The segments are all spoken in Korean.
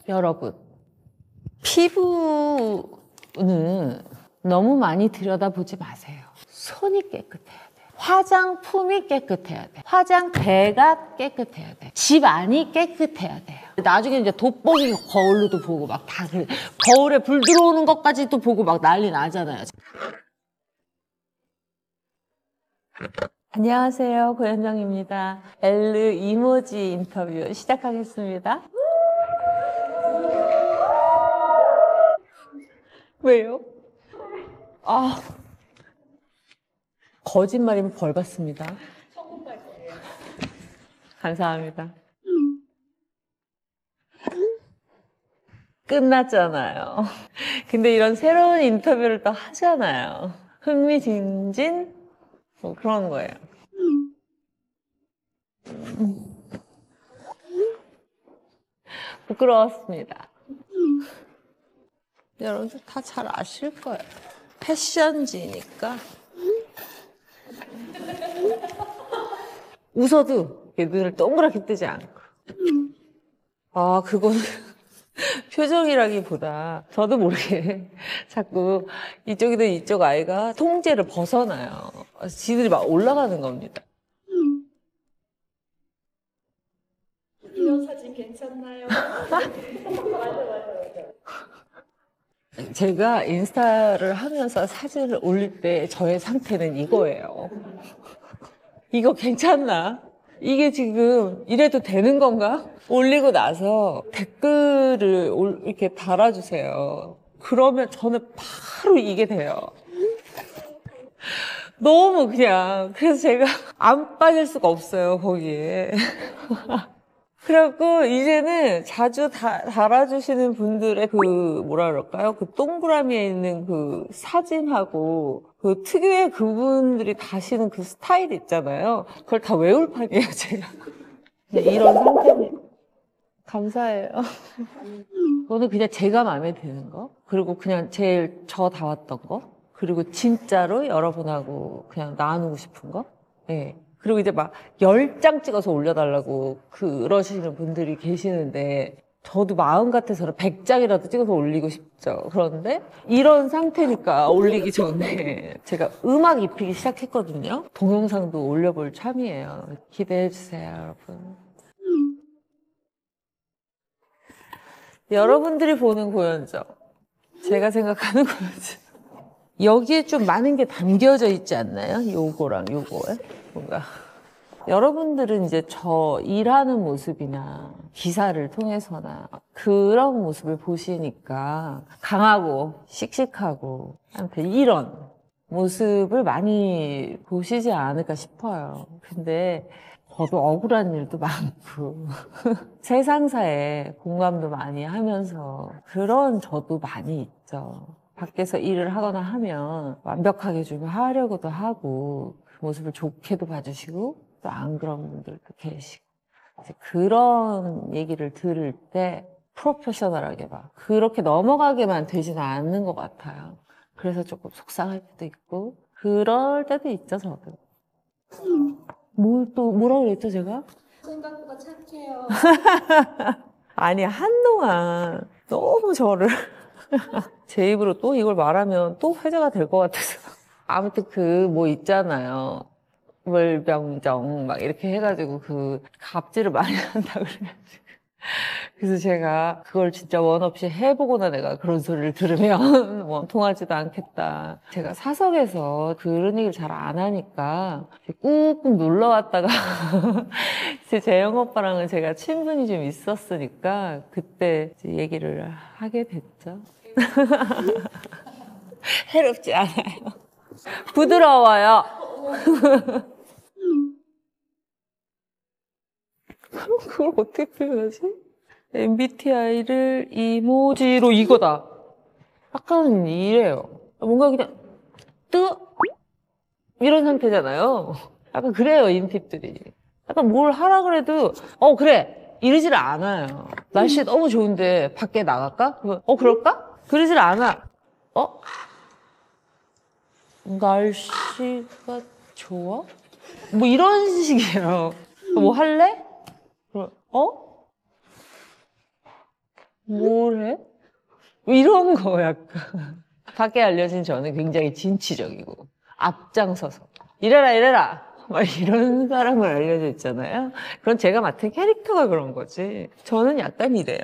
여러분, 피부는 너무 많이 들여다보지 마세요. 손이 깨끗해야 돼. 화장품이 깨끗해야 돼. 화장대가 깨끗해야 돼. 집 안이 깨끗해야 돼요. 나중에 이제 돋보기 거울로도 보고 막 다 그래. 거울에 불 들어오는 것까지도 보고 막 난리 나잖아요. 안녕하세요, 고현정입니다. 엘르 이모지 인터뷰 시작하겠습니다. 왜요? 거짓말이면 벌 받습니다. 감사합니다. 끝났잖아요. 근데 이런 새로운 인터뷰를 또 하잖아요. 흥미진진? 뭐 그런 거예요. 부끄러웠습니다. 여러분들 다 잘 아실 거예요. 패션지니까. 웃어도 눈을 동그랗게 뜨지 않고. 그거는 표정이라기보다 저도 모르게 자꾸 이쪽이든 이쪽 아이가 통제를 벗어나요. 지들이 막 올라가는 겁니다. 이런 사진 괜찮나요? 맞아. 제가 인스타를 하면서 사진을 올릴 때 저의 상태는 이거예요. 이거 괜찮나? 이게 지금 이래도 되는 건가? 올리고 나서 댓글을 이렇게 달아주세요. 그러면 저는 바로 이게 돼요. 너무 그냥 그래서 제가 안 빠질 수가 없어요, 거기에. 그래갖고 이제는 자주 달아주시는 분들의 그 뭐라 그럴까요? 그 동그라미에 있는 그 사진하고 그 특유의 그분들이 다시는 그 스타일 있잖아요. 그걸 다 외울 판이에요, 제가. 이런 상태는 감사해요. 그거는 그냥 제가 마음에 드는 거, 그리고 그냥 제일 저다웠던 거, 그리고 진짜로 여러분하고 그냥 나누고 싶은 거. 네. 그리고 이제 막 10장 찍어서 올려달라고 그러시는 분들이 계시는데 저도 마음 같아서는 100장이라도 찍어서 올리고 싶죠. 그런데 이런 상태니까 올리기 전에 제가 음악 입히기 시작했거든요. 동영상도 올려볼 참이에요. 기대해주세요, 여러분. 여러분들이 보는 고현정, 제가 생각하는 고현정, 여기에 좀 많은 게 담겨져 있지 않나요? 요거랑 요거에 뭔가 여러분들은 이제 저 일하는 모습이나 기사를 통해서나 그런 모습을 보시니까 강하고 씩씩하고 아무튼 이런 모습을 많이 보시지 않을까 싶어요. 근데 저도 억울한 일도 많고 세상사에 공감도 많이 하면서 그런 저도 많이 있죠. 밖에서 일을 하거나 하면 완벽하게 좀 하려고도 하고 그 모습을 좋게도 봐주시고 또 안 그런 분들도 계시고 이제 그런 얘기를 들을 때 프로페셔널하게 막 그렇게 넘어가게만 되지는 않는 것 같아요. 그래서 조금 속상할 때도 있고 그럴 때도 있죠, 저도. 뭐라고 그랬죠, 제가? 생각보다 착해요. 아니, 한동안 너무 저를 제 입으로 또 이걸 말하면 또 회자가 될 것 같아서. 아무튼 그 뭐 있잖아요. 월병정 막 이렇게 해가지고 그 갑질을 많이 한다고 그래가지고. 그래서 제가 그걸 진짜 원 없이 해보거나 내가 그런 소리를 들으면 뭐 통하지도 않겠다. 제가 사석에서 그런 얘기를 잘 안 하니까 꾹꾹 눌러왔다가 제 재영 오빠랑은 제가 친분이 좀 있었으니까 그때 이제 얘기를 하게 됐죠. 해롭지 않아요. 부드러워요. 그걸 어떻게 표현하지? MBTI를 이모지로 이거다. 약간 이래요. 뭔가 그냥 이런 상태잖아요. 약간 그래요, 인팁들이. 약간 뭘 하라 그래도 그래 이러질 않아요. 날씨 너무 좋은데 밖에 나갈까? 그럴까? 그러질 않아. 날씨가 좋아? 뭐 이런 식이에요. 뭐 할래? 뭘 해? 이런 거 약간. 밖에 알려진 저는 굉장히 진취적이고 앞장서서 이래라 이래라 막 이런 사람을 알려져 있잖아요. 그건 제가 맡은 캐릭터가 그런 거지. 저는 약간 이래요.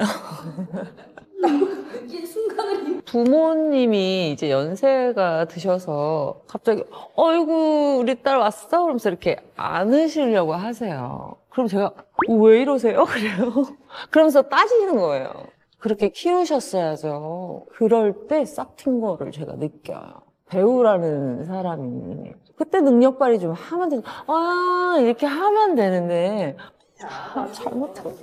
느낀 순간을 부모님이 이제 연세가 드셔서 갑자기 어이구 우리 딸 왔어? 그러면서 이렇게 안으시려고 하세요. 그럼 제가 왜 이러세요? 그래요. 그러면서 따지는 거예요. 그렇게 키우셨어야죠. 그럴 때 싹 튼 거를 제가 느껴요. 배우라는 사람이 그때 능력 발휘 좀 하면 되는 이렇게 하면 되는데 잘못하면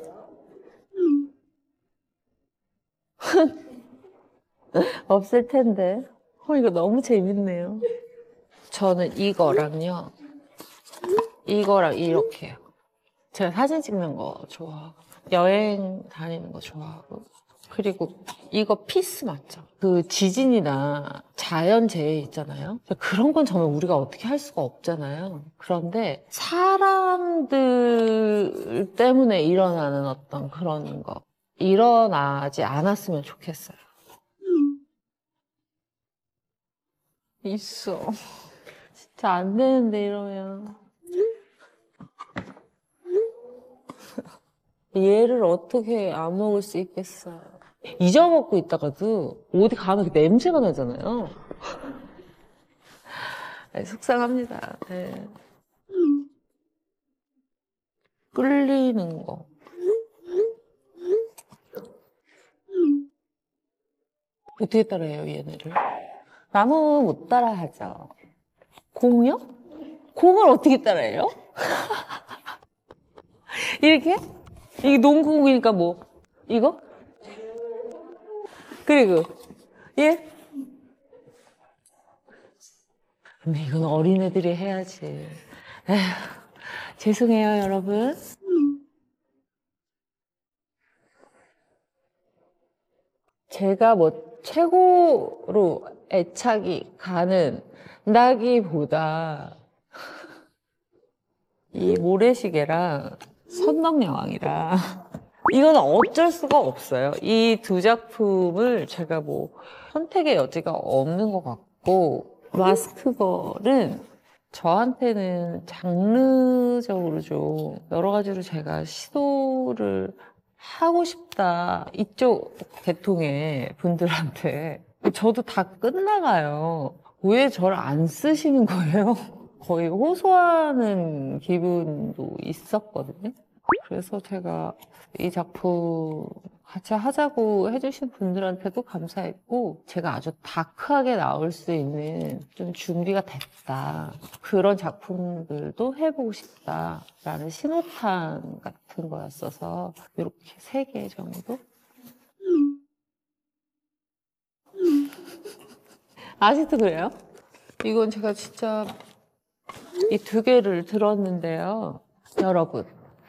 없을 텐데. 이거 너무 재밌네요. 저는 이거랑요. 이거랑 이렇게요. 제가 사진 찍는 거 좋아하고 여행 다니는 거 좋아하고 그리고 이거 피스 맞죠? 그 지진이나 자연재해 있잖아요. 그런 건 정말 우리가 어떻게 할 수가 없잖아요. 그런데 사람들 때문에 일어나는 어떤 그런 거 일어나지 않았으면 좋겠어요. 있어. 진짜 안 되는데 이러면. 얘를 어떻게 안 먹을 수 있겠어요. 잊어먹고 있다가도 어디 가면 그 냄새가 나잖아요. 속상합니다. 네. 끌리는 거. 어떻게 따라해요, 얘네를? 나무 못 따라하죠. 공요? 공을 어떻게 따라해요? 이렇게? 이게 농구공이니까 뭐? 이거? 그리고 예? 근데 이건 어린애들이 해야지. 에휴, 죄송해요, 여러분. 제가 뭐 최고로 애착이 가는 나기보다 이 모래시계랑 선덕여왕이랑 이건 어쩔 수가 없어요. 이 두 작품을 제가 뭐 선택의 여지가 없는 것 같고 마스크걸은 저한테는 장르적으로 좀 여러 가지로 제가 시도를 하고 싶다. 이쪽 계통의 분들한테. 저도 다 끝나가요. 왜 저를 안 쓰시는 거예요? 거의 호소하는 기분도 있었거든요. 그래서 제가 이 작품 같이 하자고 해주신 분들한테도 감사했고 제가 아주 다크하게 나올 수 있는 좀 준비가 됐다. 그런 작품들도 해보고 싶다라는 신호탄 같은 거였어서 이렇게 3개 정도? 아직도 그래요? 이건 제가 진짜 이 2개를 들었는데요. 여러분,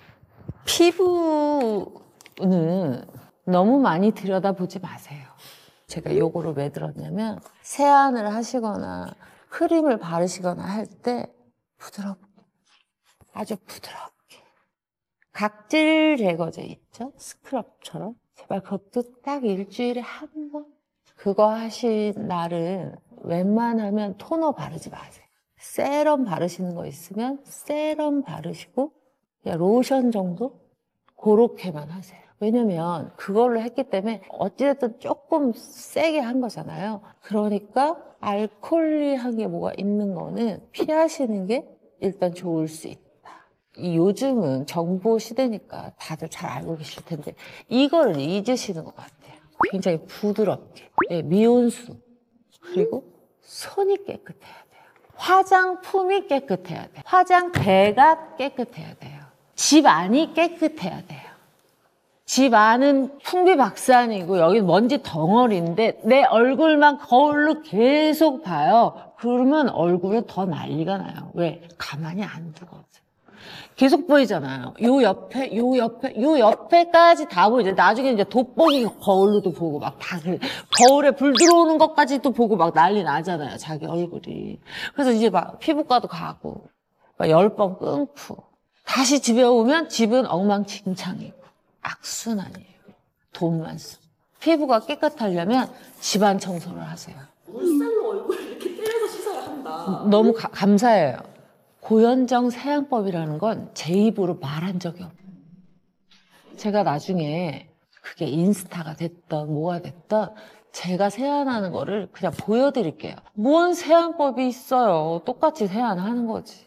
피부는 너무 많이 들여다보지 마세요. 제가 요거를 왜 들었냐면 세안을 하시거나 크림을 바르시거나 할 때 부드럽게, 아주 부드럽게 각질 제거제 있죠? 스크럽처럼 제발 그것도 딱 일주일에 한 번 그거 하신 날은 웬만하면 토너 바르지 마세요. 세럼 바르시는 거 있으면 세럼 바르시고 그냥 로션 정도? 그렇게만 하세요. 왜냐면 그걸로 했기 때문에 어찌됐든 조금 세게 한 거잖아요. 그러니까 알코올리한 게 뭐가 있는 거는 피하시는 게 일단 좋을 수 있다. 이 요즘은 정보 시대니까 다들 잘 알고 계실 텐데 이거를 잊으시는 것 같아요. 굉장히 부드럽게. 네, 미온수. 그리고 손이 깨끗해야 돼요. 화장품이 깨끗해야 돼요. 화장대가 깨끗해야 돼요. 집 안이 깨끗해야 돼요. 집 안은 풍비박산이고 여기 먼지 덩어리인데 내 얼굴만 거울로 계속 봐요. 그러면 얼굴은 더 난리가 나요. 왜? 가만히 안 두거든. 계속 보이잖아요. 요 옆에, 요 옆에, 요 옆에까지 다 보이죠. 나중에 이제 돋보기 거울로도 보고 막 다 그래. 거울에 불 들어오는 것까지도 보고 막 난리 나잖아요. 자기 얼굴이. 그래서 이제 막 피부과도 가고 막 10번 끊고 다시 집에 오면 집은 엉망진창이고 악순환이에요. 돈만 쓰고. 피부가 깨끗하려면 집안 청소를 하세요. 물살로 얼굴 이렇게 때려서 씻어야 한다. 너무 감사해요. 고현정 세안법이라는 건 제 입으로 말한 적이 없어요. 제가 나중에 그게 인스타가 됐던 뭐가 됐던 제가 세안하는 거를 그냥 보여드릴게요. 뭔 세안법이 있어요. 똑같이 세안하는 거지.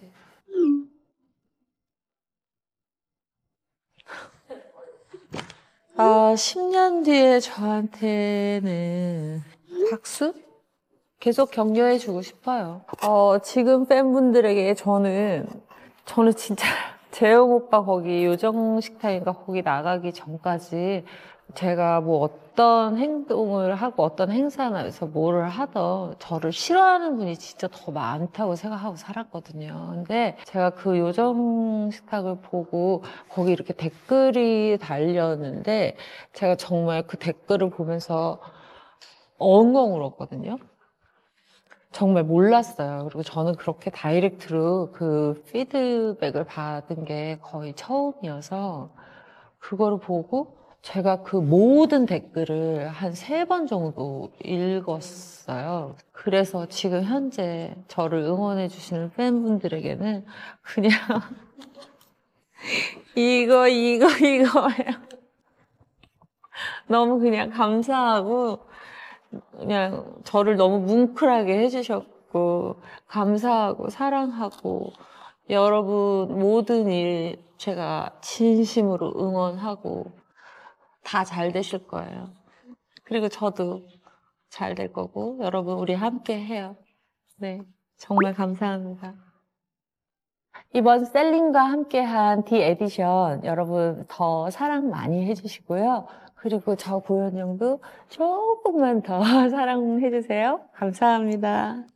아, 10년 뒤에 저한테는 박수? 계속 격려해주고 싶어요. 지금 팬분들에게 저는 진짜 재영 오빠 거기 요정식탁인가 거기 나가기 전까지 제가 뭐 어떤 행동을 하고 어떤 행사나에서 뭐를 하던 저를 싫어하는 분이 진짜 더 많다고 생각하고 살았거든요. 근데 제가 그 요정식탁을 보고 거기 이렇게 댓글이 달렸는데 제가 정말 그 댓글을 보면서 엉엉 울었거든요. 정말 몰랐어요. 그리고 저는 그렇게 다이렉트로 그 피드백을 받은 게 거의 처음이어서 그거를 보고 제가 그 모든 댓글을 한 3번 정도 읽었어요. 그래서 지금 현재 저를 응원해 주시는 팬분들에게는 그냥 이거예요. 너무 그냥 감사하고 그냥 저를 너무 뭉클하게 해주셨고 감사하고 사랑하고 여러분 모든 일 제가 진심으로 응원하고 다 잘 되실 거예요. 그리고 저도 잘 될 거고 여러분 우리 함께 해요. 네, 정말 감사합니다. 이번 셀린과 함께한 디 에디션 여러분 더 사랑 많이 해주시고요. 그리고 저 고현영도 조금만 더 사랑해주세요. 감사합니다.